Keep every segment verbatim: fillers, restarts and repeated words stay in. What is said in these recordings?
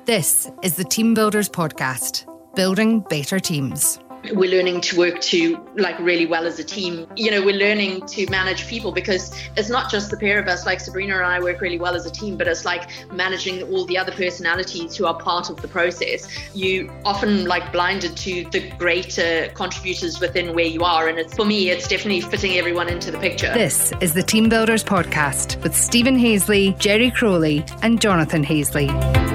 This is the Team Builders Podcast, building better teams. We're learning to work to like really well as a team. You know, we're learning to manage people because it's not just the pair of us. Like Sabrina and I work really well as a team, but it's like managing all the other personalities who are part of the process. You often like blinded to the greater contributors within where you are. And it's, for me, it's definitely fitting everyone into the picture. This is the Team Builders Podcast with Stephen Hazley, Jerry Crowley and Jonathan Hazley.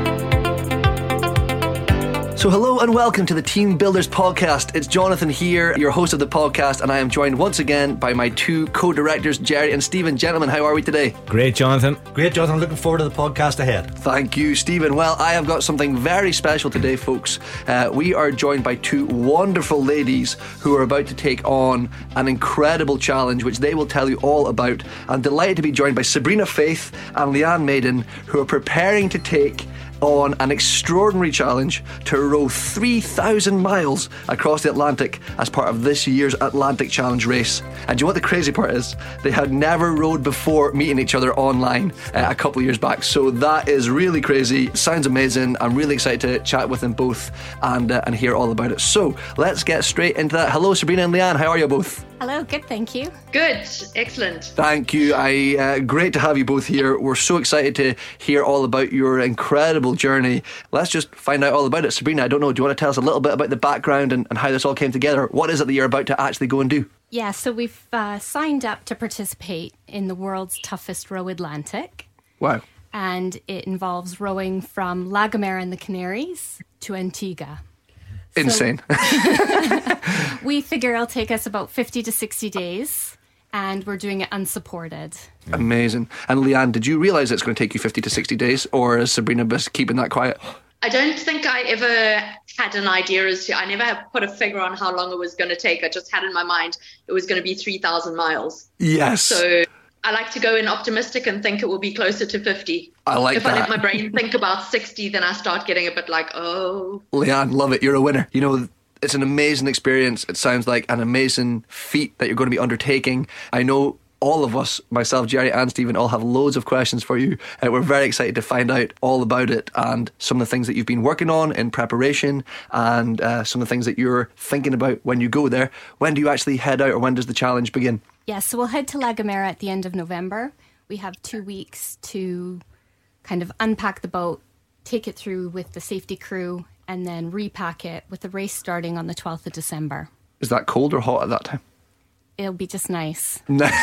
So hello and welcome to the Team Builders Podcast. It's Jonathan here, your host of the podcast, and I am joined once again by my two co-directors, Jerry and Stephen. Gentlemen, how are we today? Great, Jonathan. Great, Jonathan. Looking forward to the podcast ahead. Thank you, Stephen. Well, I have got something very special today, folks. Uh, we are joined by two wonderful ladies who are about to take on an incredible challenge, which they will tell you all about. I'm delighted to be joined by Sabrina Faith and Leanne Maiden, who are preparing to take on an extraordinary challenge to row three thousand miles across the Atlantic as part of this year's Atlantic Challenge race. And do you know what the crazy part is? They had never rowed before meeting each other online uh, a couple of years back. So that is really crazy. Sounds amazing. I'm really excited to chat with them both and uh, and hear all about it. So let's get straight into that. Hello, Sabrina and Leanne. How are you both? Hello, good, thank you. Good, excellent. Thank you. I uh, great to have you both here. We're so excited to hear all about your incredible journey. Let's just find out all about it. Sabrina, I don't know, do you want to tell us a little bit about the background and, and how this all came together? What is it that you're about to actually go and do? Yeah, so we've uh, signed up to participate in the world's toughest row Atlantic. Wow. And it involves rowing from La Gomera in the Canaries to Antigua. Insane. So we figure it'll take us about fifty to sixty days, and we're doing it unsupported. Amazing. And Leanne, did you realise it's going to take you fifty to sixty days, or is Sabrina just keeping that quiet? I don't think I ever had an idea as to, I never put a figure on how long it was going to take. I just had in my mind it was going to be three thousand miles. Yes. So I like to go in optimistic and think it will be closer to fifty. I like if that. If I let my brain think about sixty, then I start getting a bit like, oh. Leanne, love it. You're a winner. You know, it's an amazing experience. It sounds like an amazing feat that you're going to be undertaking. I know all of us, myself, Jerry and Stephen, all have loads of questions for you. Uh, we're very excited to find out all about it and some of the things that you've been working on in preparation and uh, some of the things that you're thinking about when you go there. When do you actually head out, or when does the challenge begin? Yeah, so we'll head to La Gomera at the end of November. We have two weeks to kind of unpack the boat, take it through with the safety crew, and then repack it with the race starting on the twelfth of December. Is that cold or hot at that time? It'll be just nice.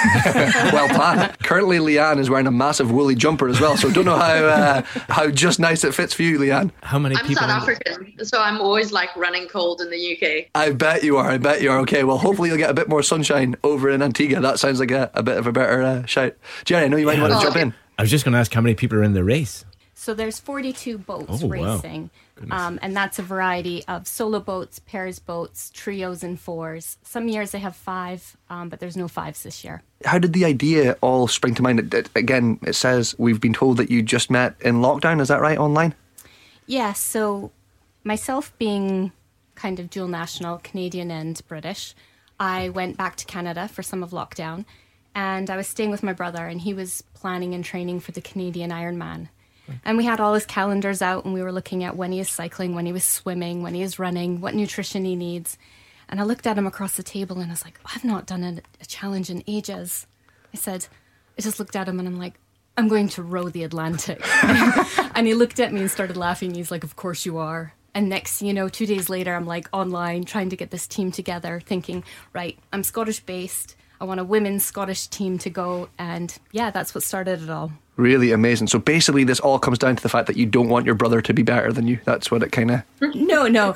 Well planned. Currently, Leanne is wearing a massive woolly jumper as well, so don't know how uh, how just nice it fits for you, Leanne. How many I'm people? South African, so I'm always like running cold in the U K. I bet you are. I bet you are. Okay, well, hopefully you'll get a bit more sunshine over in Antigua. That sounds like a, a bit of a better uh, shout. Jerry, I know you might Yeah. want to Oh, jump okay. in. I was just going to ask how many people are in the race. So there's forty-two boats Oh, wow. racing, um, and that's a variety of solo boats, pairs boats, trios and fours. Some years they have five, um, but there's no fives this year. How did the idea all spring to mind? It, it, again, it says we've been told that you just met in lockdown. Is that right, online? Yeah, so myself being kind of dual national, Canadian and British, I went back to Canada for some of lockdown, and I was staying with my brother, and he was planning and training for the Canadian Ironman. And we had all his calendars out, and we were looking at when he is cycling, when he was swimming, when he is running, what nutrition he needs. And I looked at him across the table, and I was like, I've not done a, a challenge in ages. I said, I just looked at him, and I'm like, I'm going to row the Atlantic. And he looked at me and started laughing. He's like, of course you are. And next, you know, two days later, I'm like online trying to get this team together, thinking, right, I'm Scottish-based. I want a women's Scottish team to go. And yeah, that's what started it all. Really amazing. So basically this all comes down to the fact that you don't want your brother to be better than you. That's what it kind of... No, no.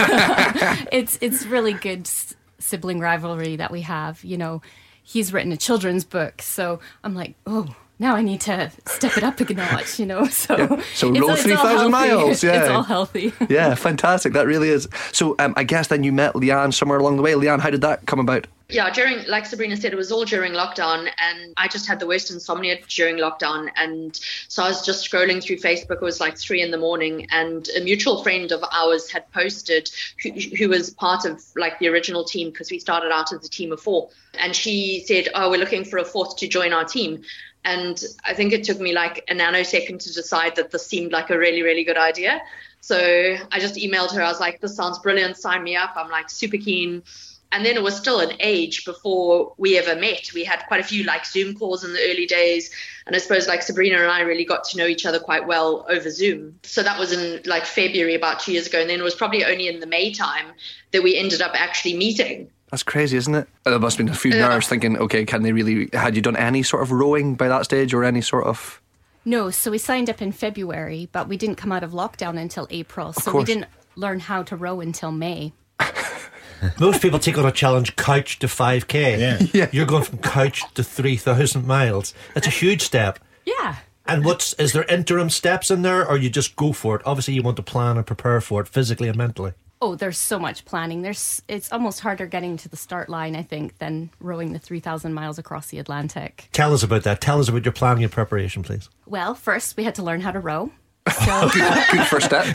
it's it's really good sibling rivalry that we have. You know, he's written a children's book. So I'm like, oh, now I need to step it up a notch, you know. So, yeah. So it's, roll it's three thousand miles. Yeah. It's all healthy. Yeah, fantastic. That really is. So um, I guess then you met Leanne somewhere along the way. Leanne, how did that come about? Yeah, during, like Sabrina said, it was all during lockdown, and I just had the worst insomnia during lockdown. And so I was just scrolling through Facebook. It was like three in the morning, and a mutual friend of ours had posted, who, who was part of like the original team, because we started out as a team of four. And she said, oh, we're looking for a fourth to join our team. And I think it took me like a nanosecond to decide that this seemed like a really, really good idea. So I just emailed her. I was like, this sounds brilliant. Sign me up. I'm like super keen. And then it was still an age before we ever met. We had quite a few like Zoom calls in the early days. And I suppose like Sabrina and I really got to know each other quite well over Zoom. So that was in like February about two years ago. And then it was probably only in the May time that we ended up actually meeting. That's crazy, isn't it? There must have been a few Yeah. nerves thinking, okay, can they really, had you done any sort of rowing by that stage or any sort of... No, so we signed up in February, but we didn't come out of lockdown until April. So we course. didn't learn how to row until May. Most people take on a challenge couch to five K. Yeah. Yeah. You're going from couch to three thousand miles. That's a huge step. Yeah. And what's is there interim steps in there, or you just go for it? Obviously, you want to plan and prepare for it physically and mentally. Oh, there's so much planning. There's it's almost harder getting to the start line, I think, than rowing the three thousand miles across the Atlantic. Tell us about that. Tell us about your planning and preparation, please. Well, first we had to learn how to row. So, Good first step.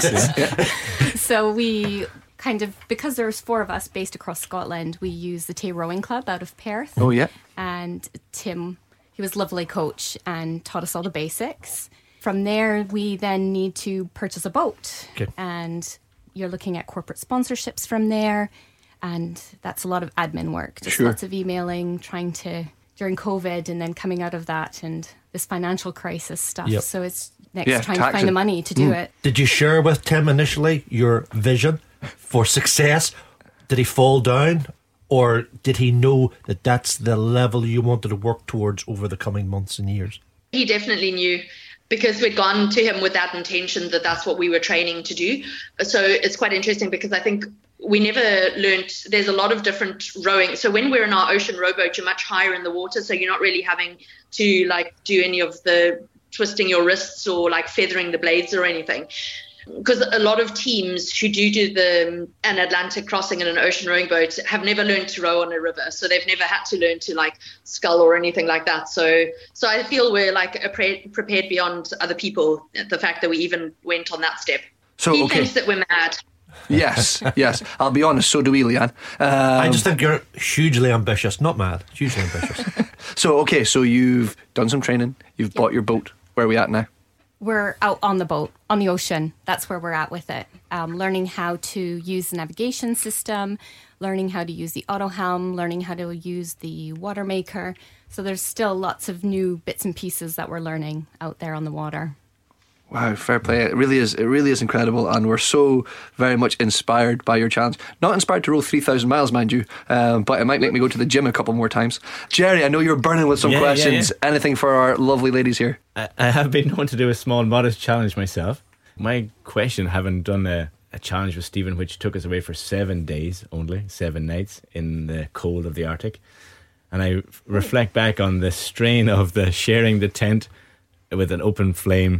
so we kind of, because there's four of us based across Scotland, we use the Tay Rowing Club out of Perth. Oh, yeah. And Tim, he was a lovely coach and taught us all the basics. From there, we then need to purchase a boat. Okay. And you're looking at corporate sponsorships from there. And that's a lot of admin work. Just Sure. lots of emailing, trying to, during COVID and then coming out of that and this financial crisis stuff. Yep. So it's next Yeah, trying to taxing. find the money to do it. Did you share with Tim initially your vision for success? Did he fall down, or did he know that that's the level you wanted to work towards over the coming months and years? He definitely knew, because we'd gone to him with that intention that that's what we were training to do. So it's quite interesting because I think we never learnt, there's a lot of different rowing. So when we're in our ocean rowboat, you're much higher in the water. So you're not really having to like do any of the twisting your wrists or like feathering the blades or anything. Because a lot of teams who do do the an Atlantic crossing in an ocean rowing boat have never learned to row on a river, so they've never had to learn to like scull or anything like that. So, so I feel we're like a pre- prepared beyond other people. The fact that we even went on that step. So, he okay. thinks that we're mad. Yes, yes. I'll be honest, so do we, Leanne. Um, I just think you're hugely ambitious, not mad, hugely ambitious. So, okay, so you've done some training, you've bought your boat. Where are we at now? We're out on the boat, on the ocean. That's where we're at with it. Um, learning how to use the navigation system, learning how to use the auto helm, learning how to use the water maker. So there's still lots of new bits and pieces that we're learning out there on the water. Wow, fair play. It really is. It really is incredible, and we're so very much inspired by your challenge. Not inspired to row three thousand miles, mind you, um, but it might make me go to the gym a couple more times. Jerry, I know you're burning with some Yeah, yeah, questions. yeah. Anything for our lovely ladies here? I, I have been known to do a small, modest challenge myself. My question, having done a, a challenge with Stephen, which took us away for seven days only, seven nights in the cold of the Arctic, and I reflect back on the strain of the sharing the tent with an open flame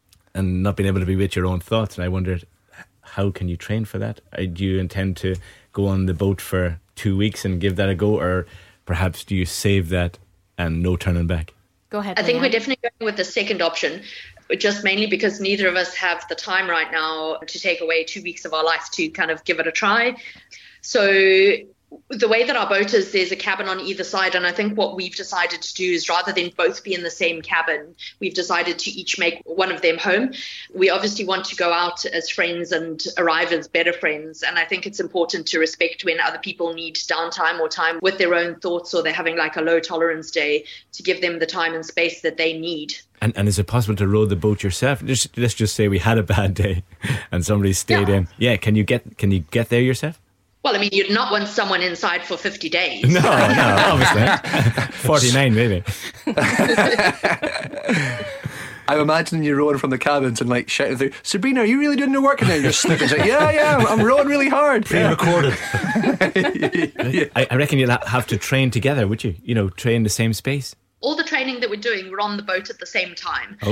and not being able to be with your own thoughts. And I wondered, how can you train for that? Uh, Do you intend to go on the boat for two weeks and give that a go, or perhaps do you save that and no turning back? Go ahead. I think Leanne. we're definitely going with the second option, just mainly because neither of us have the time right now to take away two weeks of our life to kind of give it a try. So the way that our boat is, there's a cabin on either side. And I think what we've decided to do is, rather than both be in the same cabin, we've decided to each make one of them home. We obviously want to go out as friends and arrive as better friends. And I think it's important to respect when other people need downtime or time with their own thoughts, or they're having like a low tolerance day, to give them the time and space that they need. And, and is it possible to row the boat yourself? Just, let's just say we had a bad day and somebody stayed Yeah. in. Yeah, can you get can you get there yourself? Well, I mean, you'd not want someone inside for fifty days. No, no, obviously. forty-nine maybe. I'm imagining you rowing from the cabins and like shouting through, Sabrina, are you really doing your work? And then you're just snipping, like, yeah, yeah, I'm rowing really hard. Yeah. Pre-recorded. I, I reckon you'll ha- have to train together, would you? You know, train the same space. All the training that we're doing, we're on the boat at the same time. Okay.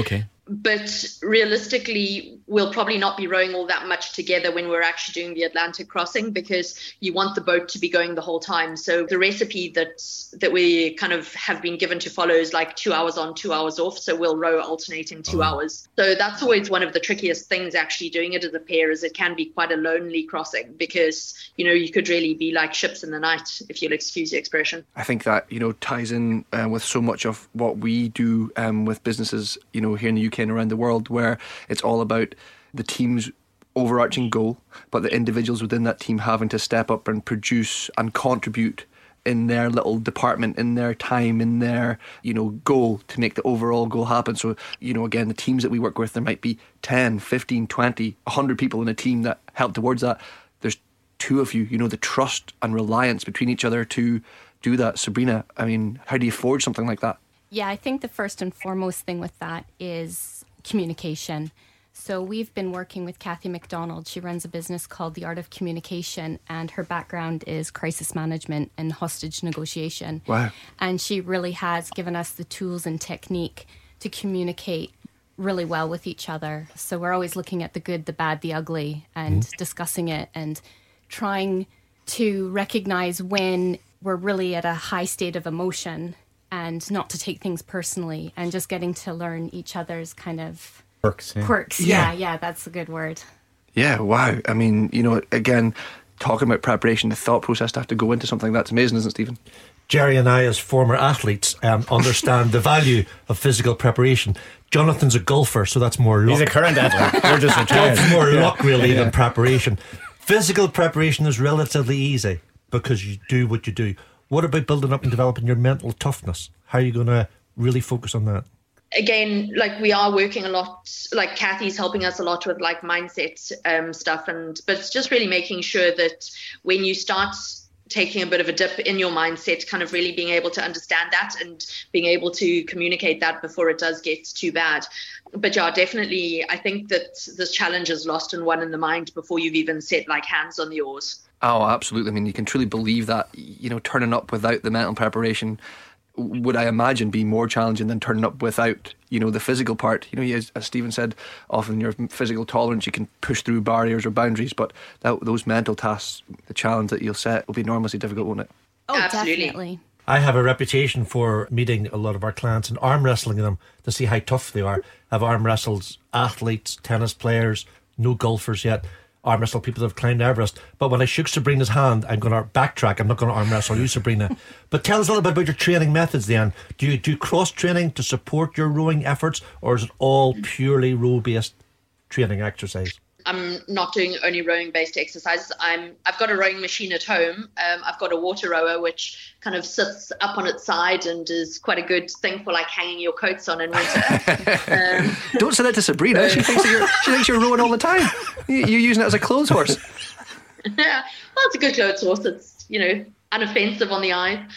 but realistically, we'll probably not be rowing all that much together when we're actually doing the Atlantic crossing, because you want the boat to be going the whole time. So the recipe that that we kind of have been given to follow is like two hours on, two hours off. So we'll row alternating two oh. hours. So that's always one of the trickiest things actually doing it as a pair, is it can be quite a lonely crossing, because, you know, you could really be like ships in the night, if you'll excuse the expression. I think that, you know, ties in uh, with so much of what we do um, with businesses, you know, here in the U K and around the world, where it's all about the team's overarching goal, but the individuals within that team having to step up and produce and contribute in their little department, in their time, in their, you know, goal to make the overall goal happen. So, you know, again, the teams that we work with, there might be ten, fifteen, twenty, one hundred people in a team that help towards that. There's two of you, you know, the trust and reliance between each other to do that. Sabrina, I mean, how do you forge something like that? Yeah, I think the first and foremost thing with that is communication. So we've been working with Kathy McDonald. She runs a business called The Art of Communication, and her background is crisis management and hostage negotiation. Wow. And she really has given us the tools and technique to communicate really well with each other. So we're always looking at the good, the bad, the ugly, and mm. discussing it and trying to recognize when we're really at a high state of emotion and not to take things personally, and just getting to learn each other's kind of quirks. Yeah, quirks. Yeah. yeah, yeah, that's a good word. Yeah, wow. I mean, you know, again, talking about preparation, the thought process to have to go into something that's amazing, isn't it, Stephen? Jerry and I, as former athletes, um, understand the value of physical preparation. Jonathan's a golfer, so that's more luck. He's a current athlete. You're just retired. That's more yeah. luck, really, yeah. than preparation. Physical preparation is relatively easy because you do what you do. What about building up and developing your mental toughness? How are you going to really focus on that? Again, like we are working a lot, like Kathy's helping us a lot with like mindset um, stuff, and but it's just really making sure that when you start taking a bit of a dip in your mindset, kind of really being able to understand that and being able to communicate that before it does get too bad. But yeah, definitely, I think that this challenge is lost and won in the mind before you've even set like hands on the oars. Oh, absolutely. I mean, you can truly believe that, you know, turning up without the mental preparation would, I imagine, be more challenging than turning up without, you know, the physical part. You know, as, as Stephen said, often your physical tolerance, you can push through barriers or boundaries, but that, those mental tasks, the challenge that you'll set will be enormously difficult, won't it? Oh, Absolutely. definitely. I have a reputation for meeting a lot of our clients and arm wrestling them to see how tough they are. I've arm wrestled athletes, tennis players, no golfers yet. Arm wrestle people that have climbed Everest. But when I shook Sabrina's hand, I'm going to backtrack. I'm not going to arm wrestle you, Sabrina. But tell us a little bit about your training methods then. Do you do cross training to support your rowing efforts, or is it all purely row based training exercise? I'm not doing only rowing based exercises. I'm I've got a rowing machine at home. Um, I've got a water rower which kind of sits up on its side and is quite a good thing for like hanging your coats on in winter. um, Don't say that to Sabrina. She thinks that you're she thinks you're rowing all the time. You, you're using it as a clothes horse. Yeah, well, it's a good clothes horse. It's, you know, unoffensive on the eye.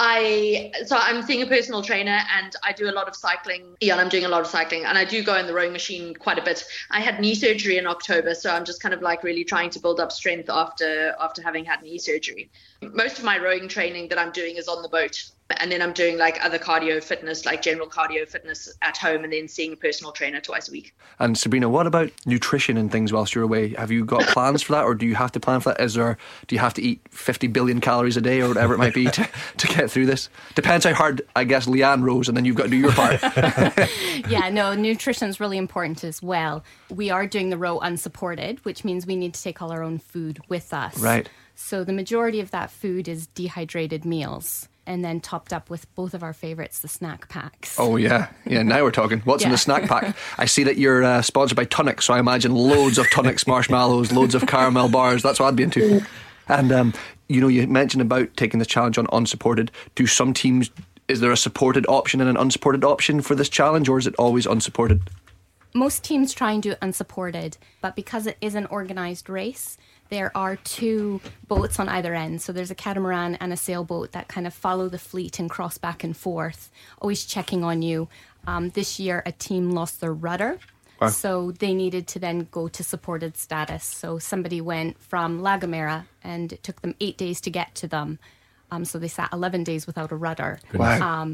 I so I'm seeing a personal trainer and I do a lot of cycling. Yeah, and I'm doing a lot of cycling and I do go in the rowing machine quite a bit. I had knee surgery in October, so I'm just kind of like really trying to build up strength after after having had knee surgery. Most of my rowing training that I'm doing is on the boat, and then I'm doing like other cardio fitness, like general cardio fitness at home, and then seeing a personal trainer twice a week. And Sabrina, what about nutrition and things whilst you're away? Have you got plans for that, or do you have to plan for that? Is there, do you have to eat fifty billion calories a day or whatever it might be to, to get through this? Depends how hard, I guess, Leanne rows, and then you've got to do your part. Yeah, no, nutrition is really important as well. We are doing the row unsupported, which means we need to take all our own food with us. Right. So the majority of that food is dehydrated meals, and then topped up with both of our favourites, the snack packs. Oh, yeah. Yeah, now we're talking. What's yeah. in the snack pack? I see that you're uh, sponsored by Tunnix, so I imagine loads of Tunnix marshmallows, loads of caramel bars. That's what I'd be into. And, um, you know, you mentioned about taking this challenge on unsupported. Do some teams, is there a supported option and an unsupported option for this challenge, or is it always unsupported? Most teams try and do unsupported, but because it is an organised race, there are two boats on either end. So there's a catamaran and a sailboat that kind of follow the fleet and cross back and forth, always checking on you. Um, this year, a team lost their rudder. Wow. So they needed to then go to supported status. So somebody went from La Gomera, and it took them eight days to get to them. Um, so they sat eleven days without a rudder. Wow. Um,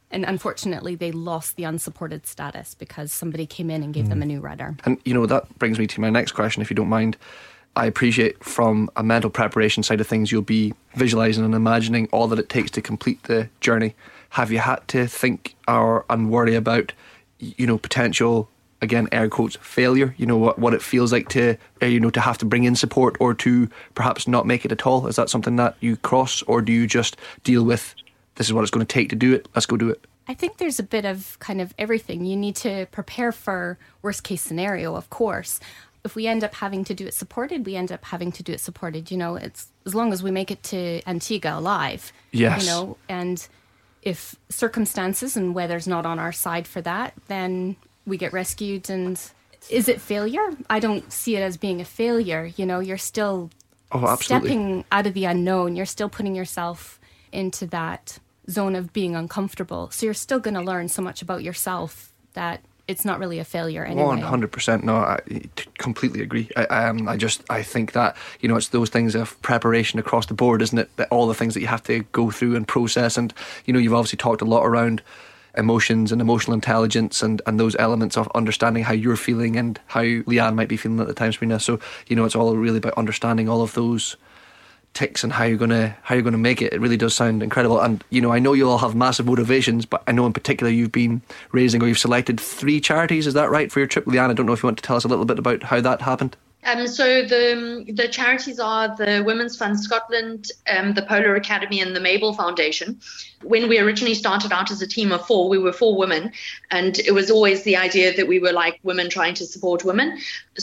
And unfortunately, they lost the unsupported status because somebody came in and gave mm. them a new rudder. And, you know, that brings me to my next question, if you don't mind. I appreciate from a mental preparation side of things, you'll be visualising and imagining all that it takes to complete the journey. Have you had to think or and worry about, you know, potential, again, air quotes, failure? You know, what, what it feels like to, uh, you know, to have to bring in support or to perhaps not make it at all? Is that something that you cross, or do you just deal with, this is what it's going to take to do it, let's go do it? I think there's a bit of kind of everything. You need to prepare for worst case scenario, of course. If we end up having to do it supported, we end up having to do it supported. You know, it's as long as we make it to Antigua alive. Yes. You know, and if circumstances and weather's not on our side for that, then we get rescued. And is it failure? I don't see it as being a failure. You know, you're still oh, absolutely. stepping out of the unknown. You're still putting yourself into that zone of being uncomfortable. So you're still going to learn so much about yourself that it's not really a failure anyway. one hundred percent. No, I completely agree. I, um, I just, I think that, you know, it's those things of preparation across the board, isn't it? That all the things that you have to go through and process. And, you know, you've obviously talked a lot around emotions and emotional intelligence and, and those elements of understanding how you're feeling and how Leanne might be feeling at the time, Sabrina. So, you know, it's all really about understanding all of those ticks and how you're gonna how you're gonna make it. It really does sound incredible. And you know, I know you all have massive motivations, but I know in particular you've been raising, or you've selected three charities, is that right, for your trip? Leanne, I don't know if you want to tell us a little bit about how that happened. Um, so the the charities are the Women's Fund Scotland, um, the Polar Academy and the Mabel Foundation. When we originally started out as a team of four, we were four women, and it was always the idea that we were like women trying to support women.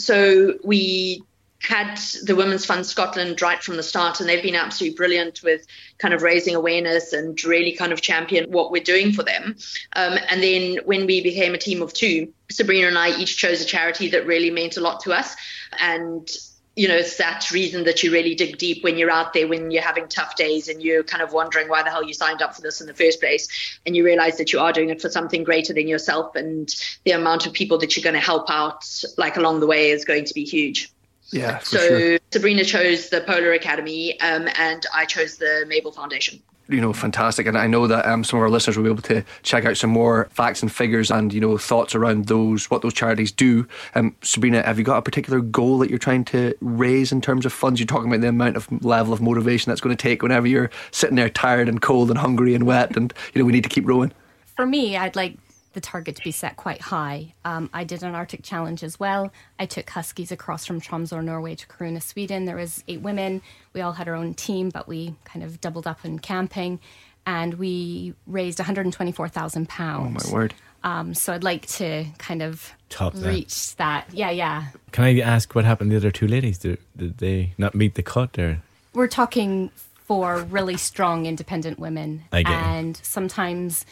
So we had the Women's Fund Scotland right from the start, and they've been absolutely brilliant with kind of raising awareness and really kind of champion what we're doing for them. Um, and then when we became a team of two, Sabrina and I each chose a charity that really meant a lot to us. And, you know, it's that reason that you really dig deep when you're out there, when you're having tough days and you're kind of wondering why the hell you signed up for this in the first place. And you realize that you are doing it for something greater than yourself, and the amount of people that you're going to help out like along the way is going to be huge. Yeah, for so sure. Sabrina chose the Polar Academy, um, and I chose the Mabel Foundation. You know, fantastic. And I know that um, some of our listeners will be able to check out some more facts and figures and, you know, thoughts around those, what those charities do. Um, Sabrina, have you got a particular goal that you're trying to raise in terms of funds? You're talking about the amount of level of motivation that's going to take whenever you're sitting there tired and cold and hungry and wet and, you know, we need to keep rowing. For me, I'd like the target to be set quite high. Um, I did an Arctic challenge as well. I took Huskies across from Tromsø, Norway to Kiruna, Sweden. There was eight women. We all had our own team, but we kind of doubled up in camping, and we raised one hundred twenty-four thousand pounds. Oh my word. Um, so I'd like to kind of Top that. reach that. Yeah, yeah. Can I ask what happened to the other two ladies? Did, did they not meet the cut? Or? We're talking for really strong, independent women. I get and you. Sometimes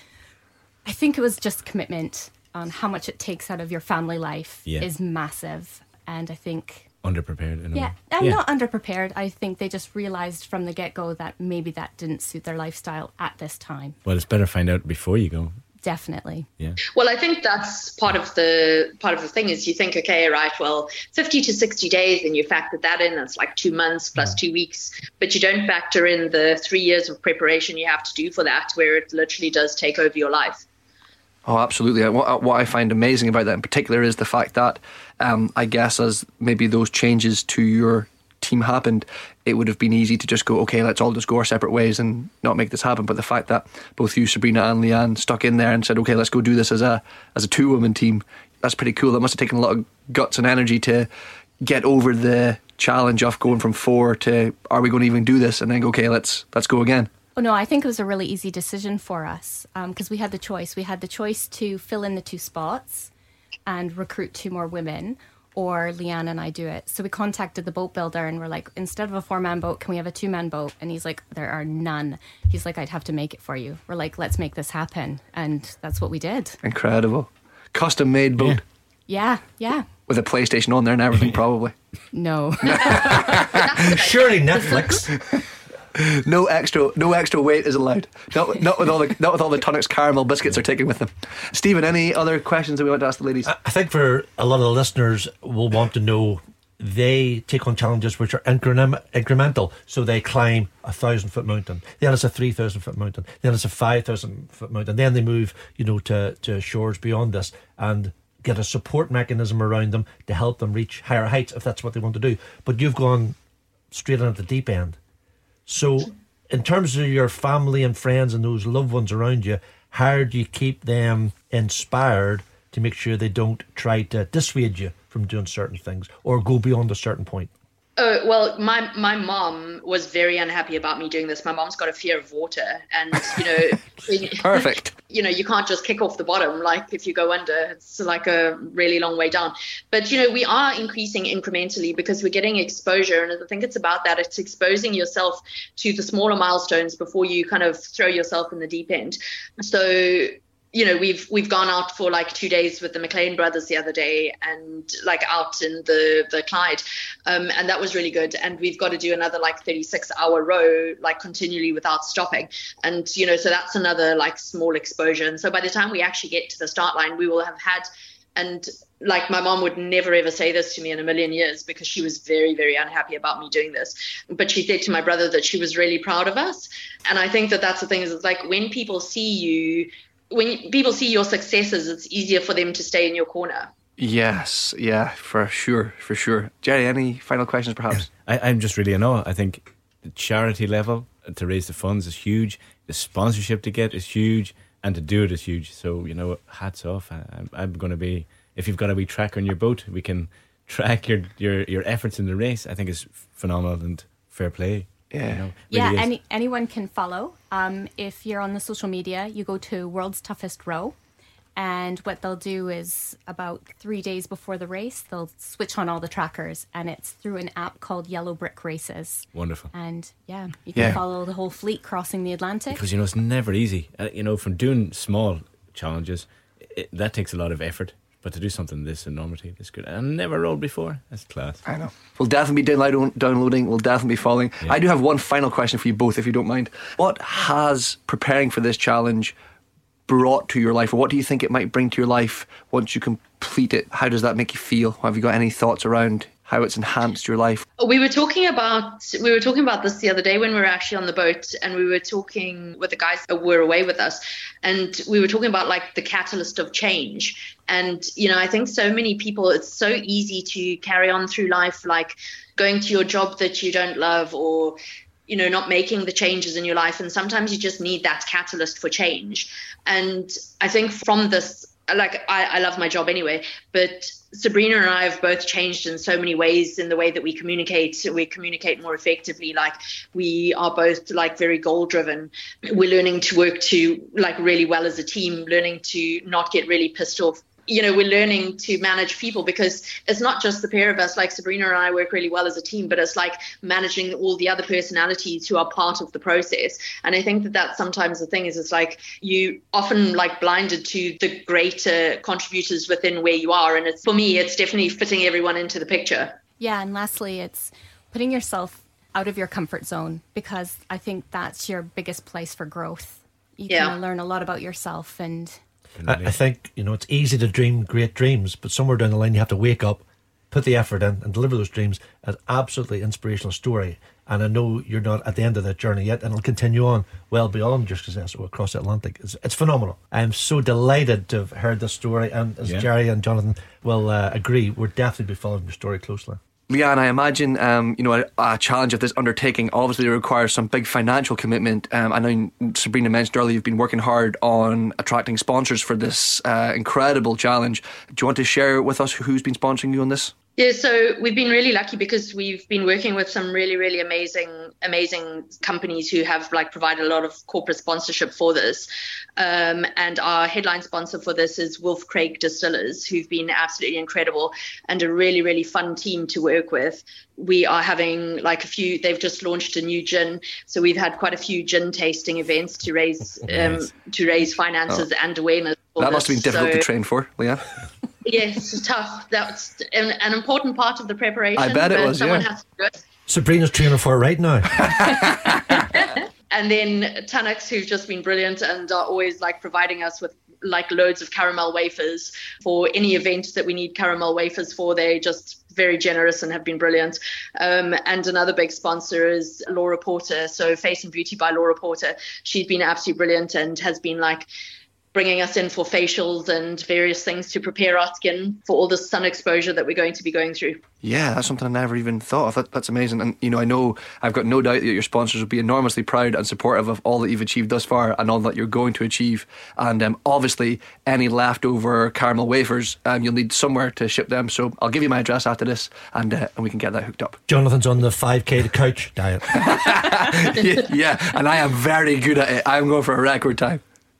I think it was just commitment on how much it takes out of your family life yeah. is massive. And I think... Underprepared in a Yeah, way. I'm yeah. not underprepared. I think they just realised from the get-go that maybe that didn't suit their lifestyle at this time. Well, it's better to find out before you go. Definitely. Yeah. Well, I think that's part of the part of the thing is you think, okay, right, well, fifty to sixty days, and you factor that in, that's like two months plus yeah. two weeks. But you don't factor in the three years of preparation you have to do for that, where it literally does take over your life. Oh, absolutely. What, what I find amazing about that in particular is the fact that um, I guess as maybe those changes to your team happened, it would have been easy to just go, okay, let's all just go our separate ways and not make this happen. But the fact that both you, Sabrina, and Leanne stuck in there and said, okay, let's go do this as a as a two-woman team, that's pretty cool. That must have taken a lot of guts and energy to get over the challenge of going from four to, are we going to even do this? And then go, okay, let's let's go again. Oh, no, I think it was a really easy decision for us because um, we had the choice. We had the choice to fill in the two spots and recruit two more women, or Leanne and I do it. So we contacted the boat builder and we're like, instead of a four-man boat, can we have a two-man boat? And he's like, there are none. He's like, I'd have to make it for you. We're like, let's make this happen. And that's what we did. Incredible. Custom-made boat. Yeah, yeah. With a PlayStation on there and everything, probably. No. Surely Netflix. No extra, no extra weight is allowed. Not, not with all the, not with all the Tunnocks caramel biscuits are taken with them. Stephen, any other questions that we want to ask the ladies? I think for a lot of the listeners will want to know they take on challenges which are increment- incremental. So they climb a thousand foot mountain, then it's a three thousand foot mountain, then it's a five thousand foot mountain, then they move, you know, to, to shores beyond this and get a support mechanism around them to help them reach higher heights if that's what they want to do. But you've gone straight in at the deep end. So in terms of your family and friends and those loved ones around you, how do you keep them inspired to make sure they don't try to dissuade you from doing certain things or go beyond a certain point? Oh, well, my my mom was very unhappy about me doing this. My mom's got a fear of water, and, you know... Perfect. You know, you can't just kick off the bottom. Like, if you go under, it's like a really long way down. But, you know, we are increasing incrementally because we're getting exposure. And I think it's about that. It's exposing yourself to the smaller milestones before you kind of throw yourself in the deep end. So... You know, we've we've gone out for like two days with the McLean brothers the other day, and like out in the the Clyde, um, and that was really good. And we've got to do another like thirty-six hour row, like continually without stopping. And you know, so that's another like small exposure. And so by the time we actually get to the start line, we will have had. And like my mom would never ever say this to me in a million years because she was very, very unhappy about me doing this. But she said to my brother that she was really proud of us. And I think that that's the thing is it's like when people see you. When people see your successes, it's easier for them to stay in your corner. Yes, yeah, for sure, for sure. Jerry, any final questions perhaps? I, I'm just really in awe. I think the charity level to raise the funds is huge. The sponsorship to get is huge. And to do it is huge. So, you know, hats off. I, I'm, I'm going to be, if you've got a wee tracker on your boat, we can track your, your, your efforts in the race. I think it's phenomenal and fair play. Yeah, you know, really yeah. is. Any anyone can follow. Um, if you're on the social media, you go to World's Toughest Row, and what they'll do is about three days before the race, they'll switch on all the trackers, and it's through an app called Yellow Brick Races. Wonderful. And yeah, you can Yeah. follow the whole fleet crossing the Atlantic. Because, you know, it's never easy. Uh, you know, from doing small challenges, it, that takes a lot of effort. But to do something this enormity, this good, and never rode before, that's class. I know. We'll definitely be download- downloading. We'll definitely be following. Yeah. I do have one final question for you both, if you don't mind. What has preparing for this challenge brought to your life, or what do you think it might bring to your life once you complete it? How does that make you feel? Have you got any thoughts around how it's enhanced your life? We were talking about we were talking about this the other day when we were actually on the boat, and we were talking with the guys that were away with us, and we were talking about like the catalyst of change. And you know, I think so many people, it's so easy to carry on through life, like going to your job that you don't love, or you know, not making the changes in your life. And sometimes you just need that catalyst for change. And I think from this, like I, I love my job anyway, but Sabrina and I have both changed in so many ways in the way that we communicate. We communicate more effectively. Like we are both like very goal driven. We're learning to work to like really well as a team, learning to not get really pissed off. You know, we're learning to manage people because it's not just the pair of us. Like Sabrina and I work really well as a team, but it's like managing all the other personalities who are part of the process. And I think that that's sometimes the thing is it's like you often like blinded to the greater contributors within where you are. And it's for me, it's definitely fitting everyone into the picture. Yeah, and lastly, it's putting yourself out of your comfort zone, because I think that's your biggest place for growth. You Yeah. kind of learn a lot about yourself. And I, I think, you know, it's easy to dream great dreams, but somewhere down the line you have to wake up, put the effort in and deliver those dreams. An absolutely inspirational story. And I know you're not at the end of that journey yet, and it'll continue on well beyond your success across the Atlantic. It's, it's phenomenal. I'm so delighted to have heard this story, and as Yeah. Jerry and Jonathan will uh, agree, we'll definitely be following your story closely. Leanne, I imagine um, you know a, a challenge of this undertaking obviously requires some big financial commitment. Um, I know Sabrina mentioned earlier you've been working hard on attracting sponsors for this uh, incredible challenge. Do you want to share with us who's been sponsoring you on this? Yeah, so we've been really lucky because we've been working with some really, really amazing, amazing companies who have like provided a lot of corporate sponsorship for this. Um, and our headline sponsor for this is Wolf Craig Distillers, who've been absolutely incredible and a really, really fun team to work with. We are having like a few, they've just launched a new gin. So we've had quite a few gin tasting events to raise, um, Nice. to raise finances Oh. and awareness. for That must have this. been difficult So- to train for, Leanne. Yes, it's tough. That's an, an important part of the preparation. I bet it but was, Someone yeah. has to do it. Sabrina's training for it right now. And then Tunnocks, who've just been brilliant and are always like providing us with like loads of caramel wafers for any event that we need caramel wafers for. They're just very generous and have been brilliant. Um, and another big sponsor is Laura Porter. So Face and Beauty by Laura Porter. She's been absolutely brilliant and has been like bringing us in for facials and various things to prepare our skin for all the sun exposure that we're going to be going through. Yeah, that's something I never even thought of. That, that's amazing. And, you know, I know I've got no doubt that your sponsors will be enormously proud and supportive of all that you've achieved thus far and all that you're going to achieve. And um, obviously, any leftover caramel wafers, um, you'll need somewhere to ship them. So I'll give you my address after this and, uh, and we can get that hooked up. Jonathan's on the five K to couch diet. yeah, yeah, and I am very good at it. I'm going for a record time.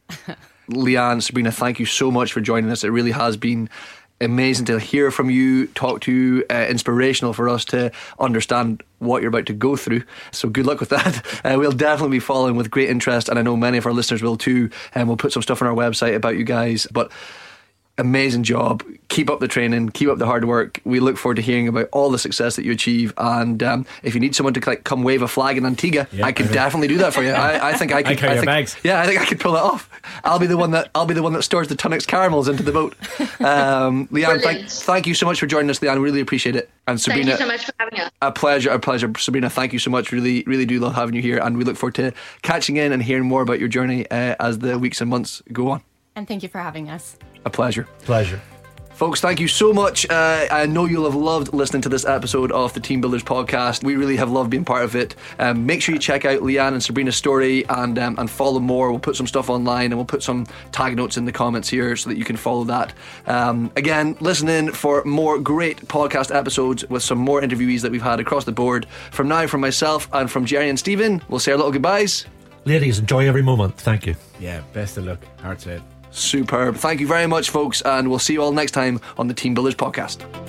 Leanne, Sabrina, thank you so much for joining us. It really has been amazing to hear from you, talk to you, uh, inspirational for us to understand what you're about to go through. So good luck with that. Uh, we'll definitely be following with great interest, and I know many of our listeners will too, and we'll put some stuff on our website about you guys. But amazing job. Keep up the training, keep up the hard work. We look forward to hearing about all the success that you achieve, and um, if you need someone to like, come wave a flag in Antigua, yeah, I could I definitely do that for you. I, I think I could I carry I your think, bags. Yeah, I think I could pull it off. I'll be the one that I'll be the one that stores the Tunnocks caramels into the boat. Um, Leanne, thank, thank you so much for joining us, Leanne. Really appreciate it. And Sabrina, thank you so much for having us. A pleasure, a pleasure. Sabrina, thank you so much. Really, really do love having you here, and we look forward to catching in and hearing more about your journey uh, as the weeks and months go on. And thank you for having us. A pleasure. Pleasure. Folks, thank you so much. Uh, I know you'll have loved listening to this episode of the Team Builders podcast. We really have loved being part of it. Um, make sure you check out Leanne and Sabrina's story and um, and follow more. We'll put some stuff online and we'll put some tag notes in the comments here so that you can follow that. Um, again, listen in for more great podcast episodes with some more interviewees that we've had across the board. From now, from myself and from Jerry and Stephen, we'll say our little goodbyes. Ladies, enjoy every moment. Thank you. Yeah, best of luck. Heart set. Superb. Thank you very much, folks, and we'll see you all next time on the Team Builders podcast.